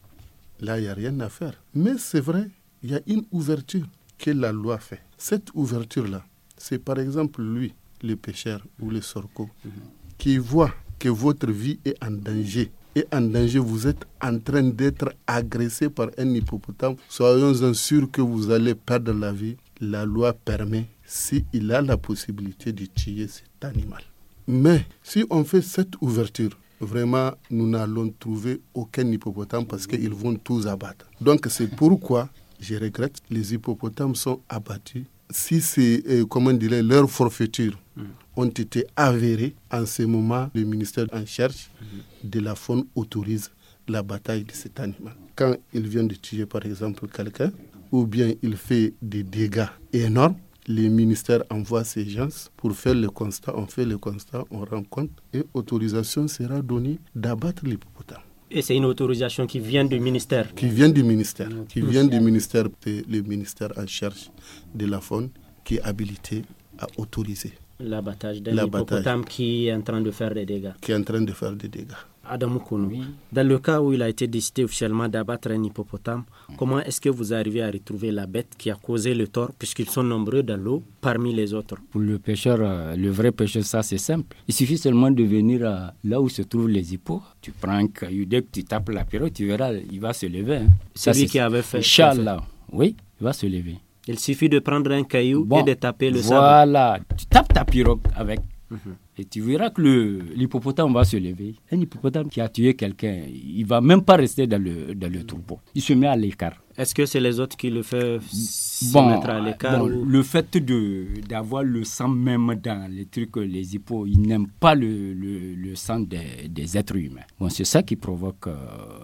D: là, il n'y a rien à faire. Mais c'est vrai, il y a une ouverture que la loi fait. Cette ouverture-là, c'est par exemple lui, le pêcheur ou le sorco, mm-hmm. qui voit que votre vie est en danger. Et en danger, vous êtes en train d'être agressé par un hippopotame. Soyons-en sûrs que vous allez perdre la vie. La loi permet, s'il a la possibilité de tuer cet animal. Mais si on fait cette ouverture, vraiment, nous n'allons trouver aucun hippopotame parce qu'ils vont tous abattre. Donc, c'est pourquoi, je regrette, les hippopotames sont abattus. Si c'est, euh, comment dirais, leur forfaiture mm. ont été avérées, en ce moment, le ministère en charge mm. de la faune autorise la bataille de cet animal. Quand il vient de tuer, par exemple, quelqu'un, ou bien il fait des dégâts énormes, les ministères envoient ces gens pour faire le constat. On fait le constat, on rend compte et autorisation sera donnée d'abattre l'hippopotame.
B: Et c'est une autorisation qui vient du ministère.
D: Qui vient du ministère. Qui vient du ministère, c'est le ministère en charge de la faune qui est habilité à autoriser
B: l'abattage d'un hippopotame qui est en train de faire des dégâts.
D: Qui est en train de faire des dégâts.
B: Adam Kounou, oui. Dans le cas où il a été décidé officiellement d'abattre un hippopotame, mmh. comment est-ce que vous arrivez à retrouver la bête qui a causé le tort, puisqu'ils sont nombreux dans l'eau parmi les autres?
C: Pour le pêcheur, le vrai pêcheur, ça c'est simple. Il suffit seulement de venir à, là où se trouvent les hippos. Tu prends un caillou, dès que tu tapes la pirogue, tu verras, il va se lever. Hein.
B: C'est lui qui avait fait.
C: Inch'Allah, oui, il va se lever.
B: Il suffit de prendre un caillou bon, et de taper le
C: voilà.
B: sable.
C: Voilà, tu tapes ta pirogue avec. Mmh. Et tu verras que le, l'hippopotame va se lever. Un hippopotame qui a tué quelqu'un, il ne va même pas rester dans le, dans le troupeau. Il se met à l'écart.
B: Est-ce que c'est les autres qui le font se
C: bon,
B: mettre à l'écart
C: bon,
B: ou...
C: Le fait de, d'avoir le sang même dans les trucs, les hippos, ils n'aiment pas le, le, le sang des, des êtres humains. Bon, c'est ça qui provoque euh,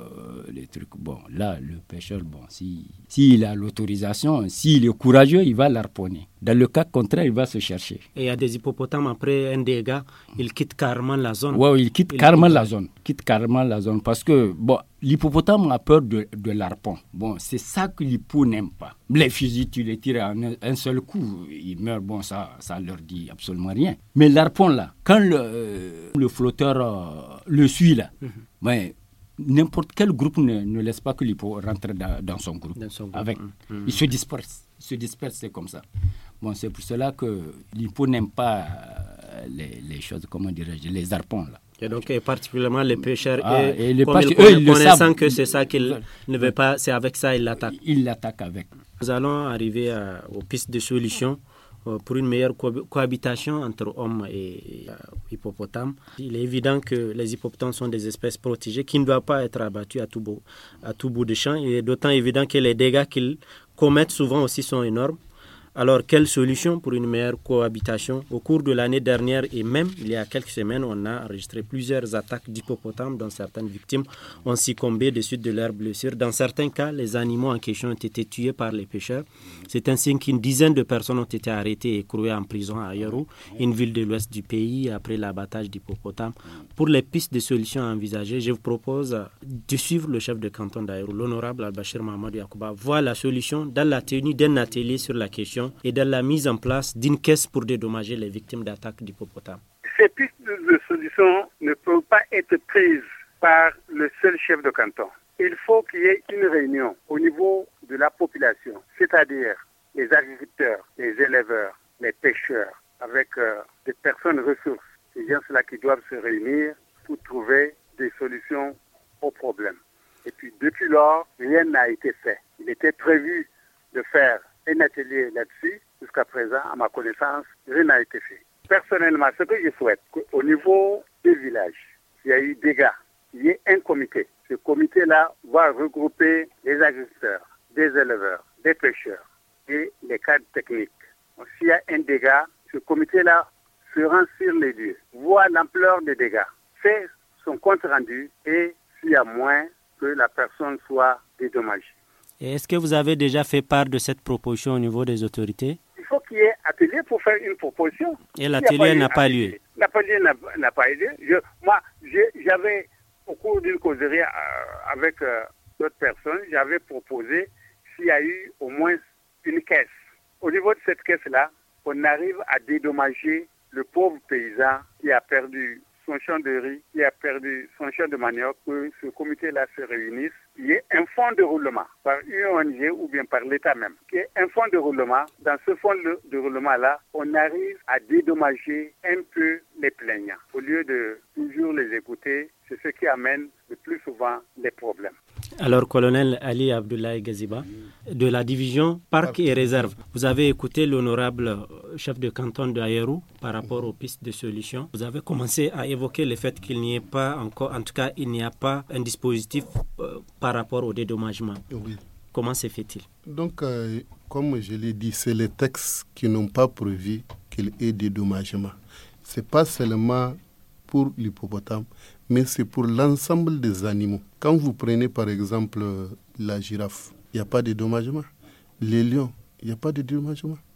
C: les trucs. Bon, là, le pêcheur, bon, si, s'il a l'autorisation, s'il est courageux, il va l'harponner. Dans le cas contraire, il va se chercher.
B: Et il y a des hippopotames, après un dégât, ils quittent carrément la zone.
C: Oui, ils quittent
B: il
C: carrément
B: quitte...
C: la zone. Quittent carrément la zone parce que, bon, l'hippopotame a peur de, de l'arpon. Bon, c'est ça que l'hippo n'aime pas. Les fusils, tu les tires en un, un seul coup, ils meurent. Bon, ça, ça leur dit absolument rien. Mais l'arpon, là, quand le, euh, le flotteur euh, le suit, là, mm-hmm. ben, n'importe quel groupe ne, ne laisse pas que l'hippo rentre dans, dans son groupe. Dans son groupe. Avec. Mm-hmm. Il se disperse. Il se disperse, c'est comme ça. Bon, c'est pour cela que l'hippo n'aime pas euh, les, les choses, comment dirais-je, les arpons, là.
B: Et donc, et particulièrement les pêcheurs,
C: ah,
B: et,
C: et les
B: comme
C: pêcheurs,
B: ils
C: eux, ils
B: connaissant que c'est ça qu'ils ne veulent pas, c'est avec ça qu'ils l'attaquent.
C: Ils l'attaquent avec.
B: Nous allons arriver à, aux pistes de solutions euh, pour une meilleure co- cohabitation entre hommes et euh, hippopotames. Il est évident que les hippopotames sont des espèces protégées qui ne doivent pas être abattues à tout bout, à tout bout de champ. Il est d'autant évident que les dégâts qu'ils commettent souvent aussi sont énormes. Alors, quelle solution pour une meilleure cohabitation? Au cours de l'année dernière et même il y a quelques semaines, on a enregistré plusieurs attaques d'hippopotames dont certaines victimes ont succombé de suite de leurs blessures. Dans certains cas, les animaux en question ont été tués par les pêcheurs. C'est ainsi qu'une dizaine de personnes ont été arrêtées et écrouées en prison à Ayerou, une ville de l'ouest du pays, après l'abattage d'hippopotames. Pour les pistes de solutions envisagées, je vous propose de suivre le chef de canton d'Ayerou, l'honorable Al-Bashir Mahamadou Yakouba, voir la solution dans la tenue d'un atelier sur la question et dans la mise en place d'une caisse pour dédommager les victimes d'attaques d'hippopotames.
E: Ces pistes de solutions ne peuvent pas être prises par le seul chef de canton. Il faut qu'il y ait une réunion au niveau de la population, c'est-à-dire les agriculteurs, les éleveurs, les pêcheurs, avec euh, des personnes ressources. Ces gens-là qui doivent se réunir pour trouver des solutions aux problèmes. Et puis depuis lors, rien n'a été fait. Il était prévu de faire un atelier là-dessus. Jusqu'à présent, à ma connaissance, rien n'a été fait. Personnellement, ce que je souhaite, qu'au niveau des villages, s'il y a eu des dégâts, il y ait un comité. Ce comité-là va regrouper les agriculteurs, des éleveurs, des pêcheurs et les cadres techniques. Donc, s'il y a un dégât, ce comité-là se rend sur les lieux, voit l'ampleur des dégâts, fait son compte rendu et s'il y a moins, que la personne soit dédommagée.
B: Et est-ce que vous avez déjà fait part de cette proposition au niveau des autorités?
E: Il faut qu'il y ait atelier pour faire une proposition.
B: Et l'atelier n'a pas lieu.
E: L'atelier n'a, n'a pas lieu. Je, moi, j'ai, j'avais, au cours d'une causerie euh, avec euh, d'autres personnes, j'avais proposé s'il y a eu au moins une caisse. Au niveau de cette caisse-là, on arrive à dédommager le pauvre paysan qui a perdu son champ de riz, qui a perdu son champ de manioc, que ce comité-là se réunisse. Il y ait un fonds de roulement par une O N G ou bien par l'État même. Il y ait un fonds de roulement. Dans ce fonds de roulement-là, on arrive à dédommager un peu les plaignants. Au lieu de toujours les écouter, c'est ce qui amène le plus souvent les problèmes.
B: Alors, colonel Ali Abdoulaye Gaziba, de la division Parc et Réserve, vous avez écouté l'honorable chef de canton de Ayerou par rapport aux pistes de solutions. Vous avez commencé à évoquer le fait qu'il n'y ait pas encore, en tout cas, il n'y a pas un dispositif euh, par rapport au dédommagement.
D: Oui.
B: Comment se fait-il?
D: Donc, euh, comme je l'ai dit, c'est les textes qui n'ont pas prévu qu'il y ait dédommagement. Ce n'est pas seulement pour l'hippopotame, mais c'est pour l'ensemble des animaux. Quand vous prenez par exemple la girafe, il n'y a pas de dédommagement. Les lions, il n'y a pas de dédommagement.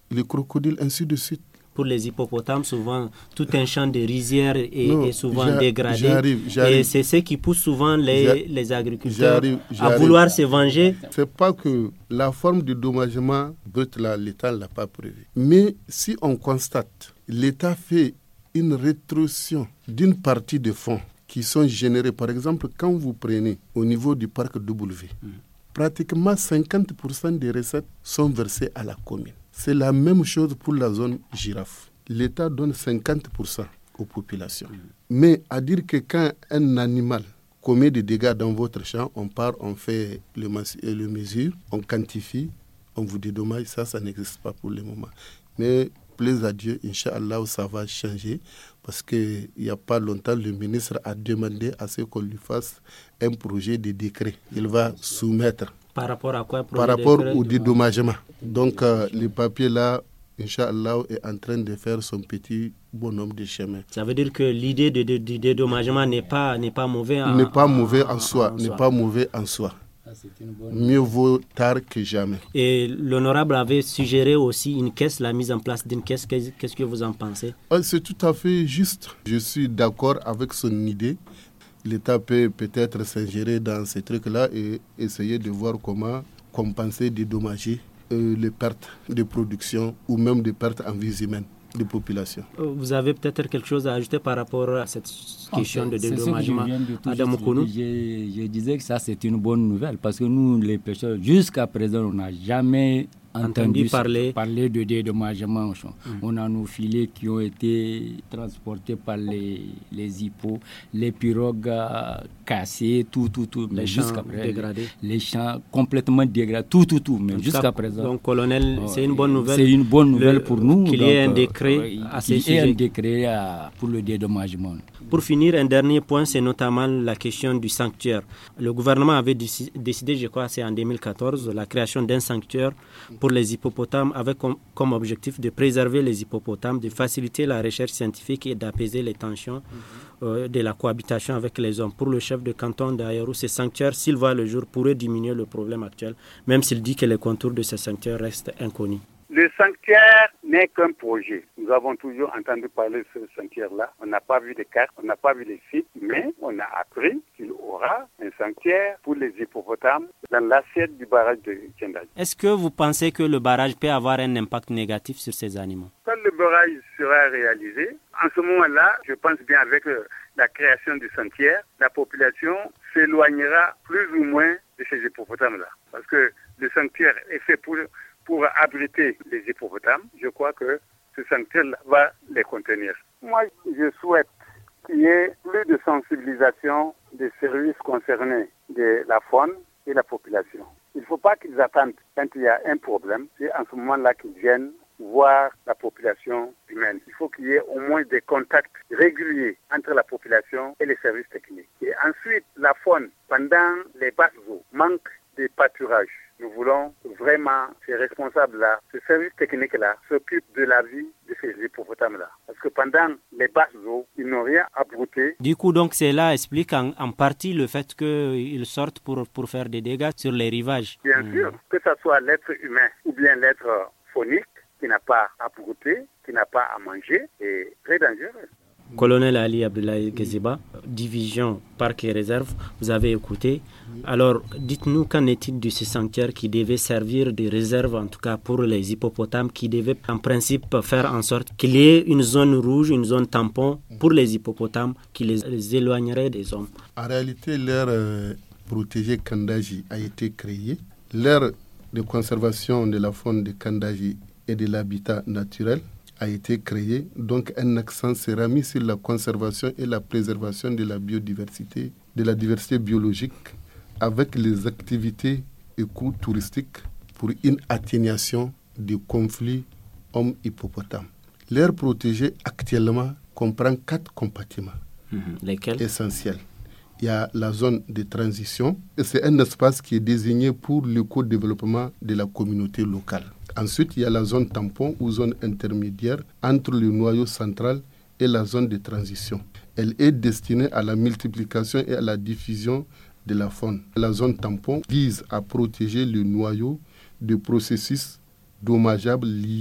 D: les crocodiles, ainsi de suite.
B: Pour les hippopotames, souvent, tout un champ de rizières est,
D: non,
B: est souvent
D: j'a,
B: dégradé.
D: J'arrive, j'arrive.
B: Et c'est ce qui pousse souvent les, les agriculteurs
D: j'arrive, j'arrive.
B: à vouloir se venger.
D: Ce n'est pas que la forme de dédommagement brut, là, l'État ne l'a pas prévu. Mais si on constate, l'État fait une rétrocession d'une partie des fonds qui sont générés. Par exemple, quand vous prenez au niveau du parc W, mm. pratiquement cinquante pour cent des recettes sont versées à la commune. C'est la même chose pour la zone girafe. L'État donne cinquante pour cent aux populations. Mm. Mais à dire que quand un animal commet des dégâts dans votre champ, on part, on fait le, le mesure, on quantifie, on vous dédommage, ça, ça n'existe pas pour le moment. Mais plaise à Dieu, Inch'Allah, ça va changer parce qu'il n'y a pas longtemps, le ministre a demandé à ce qu'on lui fasse un projet de décret. Il va soumettre.
B: Par rapport à quoi?
D: Par rapport au dédommagement. Donc, euh, le papier là, Inch'Allah, est en train de faire son petit bonhomme de chemin.
B: Ça veut dire que l'idée du de, de, de dédommagement n'est pas, n'est pas mauvais en,
D: n'est pas mauvais en,
B: en
D: soi.
B: En
D: n'est
B: soi.
D: pas mauvais en soi. Mieux vaut tard que jamais.
B: Et l'honorable avait suggéré aussi une caisse, la mise en place d'une caisse. Qu'est-ce que vous en pensez?
D: C'est tout à fait juste. Je suis d'accord avec son idée. L'État peut peut-être s'ingérer dans ces trucs-là et essayer de voir comment compenser, dédommager euh, les pertes de production ou même des pertes en vies humaines des populations.
B: Vous avez peut-être quelque chose à ajouter par rapport à cette question ah, de dédommagement? Adam Okounou?
C: Je, je disais que ça, c'est une bonne nouvelle parce que nous, les pêcheurs, jusqu'à présent, on n'a jamais entendu, entendu
B: parler.
C: parler de dédommagement. Mmh. On a nos filets qui ont été transportés par les, les hippos, les pirogues cassées, tout, tout, tout.
B: Les
C: mais
B: champs dégradés.
C: Les, les champs complètement dégradés, tout, tout, tout. Mais jusqu'à
B: cas,
C: présent.
B: Donc, colonel, oh, c'est une bonne nouvelle.
C: C'est une bonne nouvelle le, pour nous.
B: Qu'il y ait un décret
C: euh,
B: à
C: ce
B: sujet.
C: Qu'il y ait un décret à, pour le dédommagement.
B: Pour finir, un dernier point, c'est notamment la question du sanctuaire. Le gouvernement avait décidé, je crois, c'est en deux mille quatorze, la création d'un sanctuaire pour les hippopotames avec comme, comme objectif de préserver les hippopotames, de faciliter la recherche scientifique et d'apaiser les tensions mm-hmm. euh, de la cohabitation avec les hommes. Pour le chef de canton d'Aérou, ce sanctuaire, s'il voit le jour, pourrait diminuer le problème actuel, même s'il dit que les contours de ce sanctuaire restent inconnus.
E: Le sanctuaire n'est qu'un projet. Nous avons toujours entendu parler de ce sanctuaire-là. On n'a pas vu de carte, on n'a pas vu de site, mais on a appris qu'il aura un sanctuaire pour les hippopotames dans l'assiette du barrage de Tchendaj.
B: Est-ce que vous pensez que le barrage peut avoir un impact négatif sur ces animaux?
E: Quand le barrage sera réalisé, en ce moment-là, je pense bien avec la création du sanctuaire, la population s'éloignera plus ou moins de ces hippopotames-là. Parce que le sanctuaire est fait pour... pour abriter les hippopotames, je crois que ce sanctuaire va les contenir. Moi, je souhaite qu'il y ait plus de sensibilisation des services concernés de la faune et la population. Il ne faut pas qu'ils attendent quand il y a un problème, c'est en ce moment-là qu'ils viennent voir la population humaine. Il faut qu'il y ait au moins des contacts réguliers entre la population et les services techniques. Et ensuite, la faune, pendant les basses eaux, manque de pâturage. Nous voulons vraiment, ces responsables-là, ce service technique-là, s'occupent de la vie de ces hippopotames-là. Parce que pendant les basses eaux, ils n'ont rien à brouter.
B: Du coup, donc, cela explique en, en partie le fait qu'ils sortent pour, pour faire des dégâts sur les rivages.
E: Bien mmh. sûr, que ce soit l'être humain ou bien l'être faunique qui n'a pas à brouter, qui n'a pas à manger, est très dangereux.
B: Colonel Ali Abdoulaye Geziba, division Parc et Réserve, vous avez écouté. Alors, dites-nous, qu'en est-il de ce sanctuaire qui devait servir de réserve, en tout cas pour les hippopotames, qui devait en principe faire en sorte qu'il y ait une zone rouge, une zone tampon pour les hippopotames qui les, les éloignerait des hommes?
D: En réalité, l'aire euh, protégée Kandaji a été créée. L'aire de conservation de la faune de Kandaji et de l'habitat naturel a été créé, donc un accent sera mis sur la conservation et la préservation de la biodiversité, de la diversité biologique, avec les activités éco-touristiques pour une atténuation des conflits hommes-hippopotames. L'aire protégée actuellement comprend quatre compartiments
B: mmh, lesquels
D: essentiels. Il y a la zone de transition, et c'est un espace qui est désigné pour l'éco-développement de la communauté locale. Ensuite, il y a la zone tampon ou zone intermédiaire entre le noyau central et la zone de transition. Elle est destinée à la multiplication et à la diffusion de la faune. La zone tampon vise à protéger le noyau de processus dommageables liés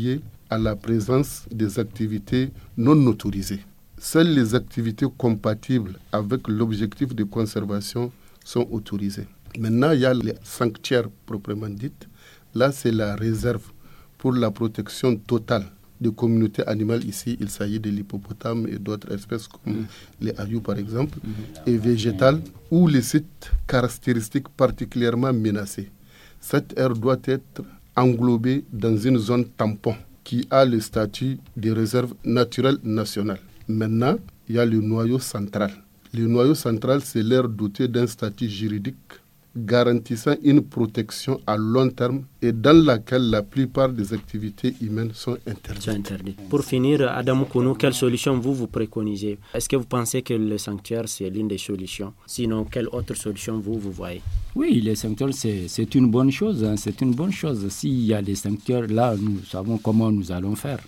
D: à la présence des activités non autorisées. Seules les activités compatibles avec l'objectif de conservation sont autorisées. Maintenant, il y a les sanctuaires proprement dites. Là, c'est la réserve pour la protection totale des communautés animales. Ici, il s'agit de l'hippopotame et d'autres espèces comme mmh. les ayous par exemple, mmh. et végétales, ou les sites caractéristiques particulièrement menacés. Cette aire doit être englobée dans une zone tampon qui a le statut de réserve naturelle nationale. Maintenant, il y a le noyau central. Le noyau central, c'est l'aire dotée d'un statut juridique garantissant une protection à long terme et dans laquelle la plupart des activités humaines sont interdites.
B: Sont interdites. Pour finir, Adam Kounou, quelle solution vous vous préconisez? Est-ce que vous pensez que le sanctuaire, c'est l'une des solutions? Sinon, quelle autre solution vous, vous voyez?
C: Oui, les sanctuaires, c'est, c'est une bonne chose. Hein, c'est une bonne chose. S'il y a des sanctuaires, là, nous savons comment nous allons faire.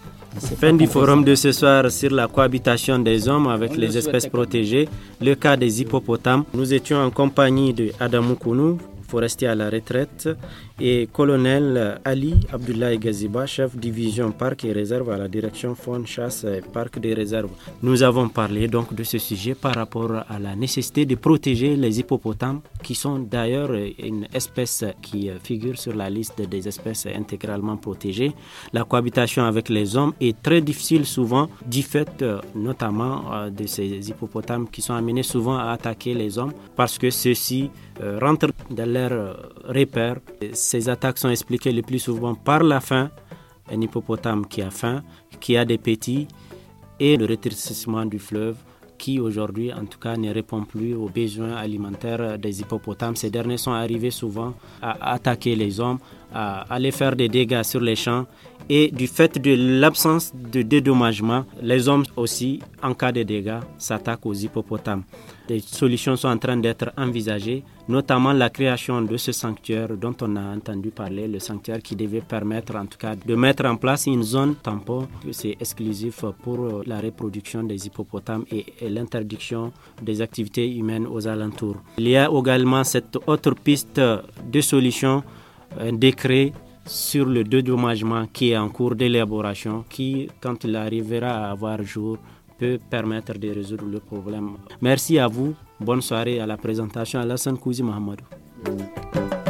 B: Fin du forum de ce soir sur la cohabitation des hommes avec les espèces protégées, le cas des hippopotames. Nous étions en compagnie de Adamou Kounou, forestier à la retraite, et colonel Ali Abdoulaye Gaziba, chef division parc et réserve à la direction faune, chasse et parc des réserves. Nous avons parlé donc de ce sujet par rapport à la nécessité de protéger les hippopotames, qui sont d'ailleurs une espèce qui figure sur la liste des espèces intégralement protégées. La cohabitation avec les hommes est très difficile souvent, du fait notamment de ces hippopotames qui sont amenés souvent à attaquer les hommes parce que ceux-ci rentrent dans leurs repères. Ces attaques sont expliquées le plus souvent par la faim, un hippopotame qui a faim, qui a des petits, et le rétrécissement du fleuve qui aujourd'hui en tout cas ne répond plus aux besoins alimentaires des hippopotames. Ces derniers sont arrivés souvent à attaquer les hommes, à aller faire des dégâts sur les champs, et du fait de l'absence de dédommagement, les hommes aussi, en cas de dégâts, s'attaquent aux hippopotames. Des solutions sont en train d'être envisagées, notamment la création de ce sanctuaire dont on a entendu parler, le sanctuaire qui devait permettre en tout cas de mettre en place une zone tampon, c'est exclusif pour la reproduction des hippopotames et, et l'interdiction des activités humaines aux alentours. Il y a également cette autre piste de solution, un décret sur le dédommagement qui est en cours d'élaboration, qui, quand il arrivera à avoir jour, peut permettre de résoudre le problème. Merci à vous. Bonne soirée. À la présentation, Alassane Kouzi Mahamadou.